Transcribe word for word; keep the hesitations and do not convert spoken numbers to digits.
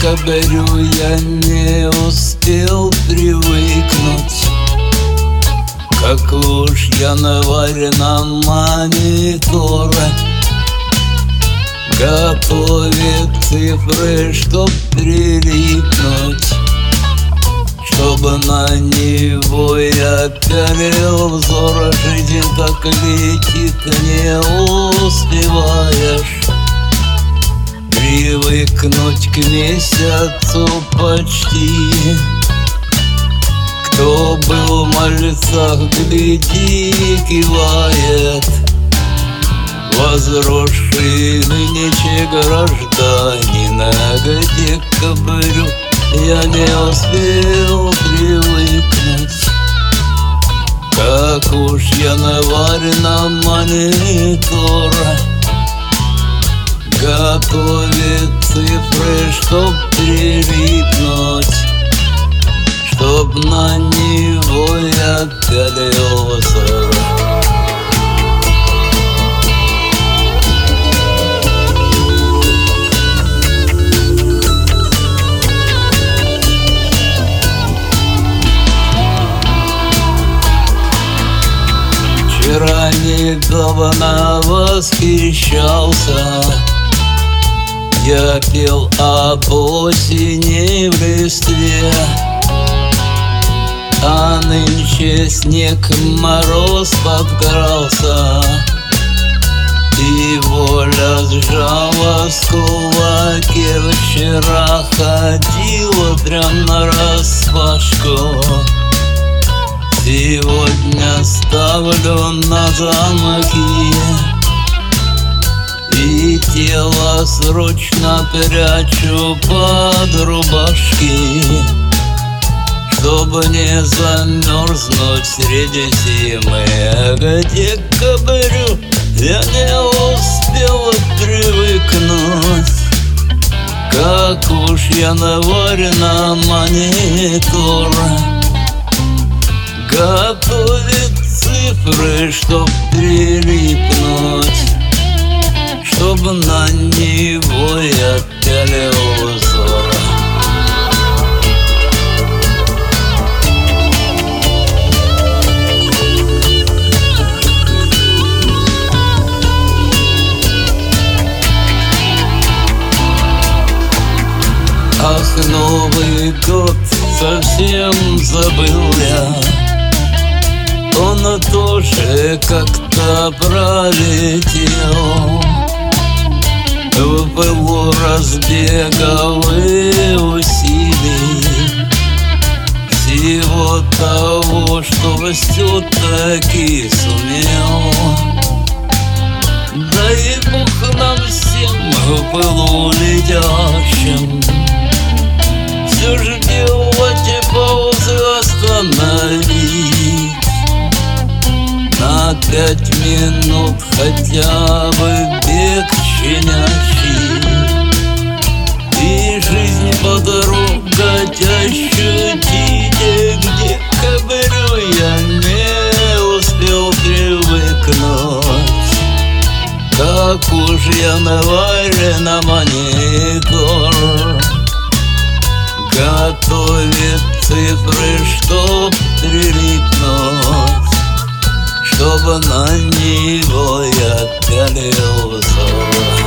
декабрю я не успел привыкнуть, как уж январь на мониторе готовит цифры, чтоб прилипнуть, чтобы на него я пялил взор. Жизнь так летит, не успеваешь привыкнуть к месяцу почти. Кто был в мальцах, гляди, кивает. Возросший нынче гражданин, к декабрю я не успел привыкнуть, как уж январь на мониторе готовит цифры, чтоб прилипнуть, чтоб на него я пялился. Вчера недавно восхищался, я пел об осени в листве, а нынче снег, мороз подкрался, и воля сжала в кулаке. Вчера ходила прям нараспашку, сегодня ставлю на замки, и тело срочно прячу под рубашки, чтобы не замерзнуть среди зимы. К декабрю я не успел привыкнуть, как уж январь на мониторе готовит цифры, чтоб прилипнуть, чтобы на него я пялил взор. Ах, Новый год совсем забыл я, он тоже как-то пролетел в пылу разбегов и усилий, всего того, что все-таки сумел. Дай Бог нам всем в пылу летящим все же делать паузы, остановить на пять минут хотя бы бег щенячий, и жизнь потрогать, ощутить. К декабрю я не успел привыкнуть, как уж январь на монитор готовит цифры, чтоб прилипнуть, чтобы на него я пялил взор.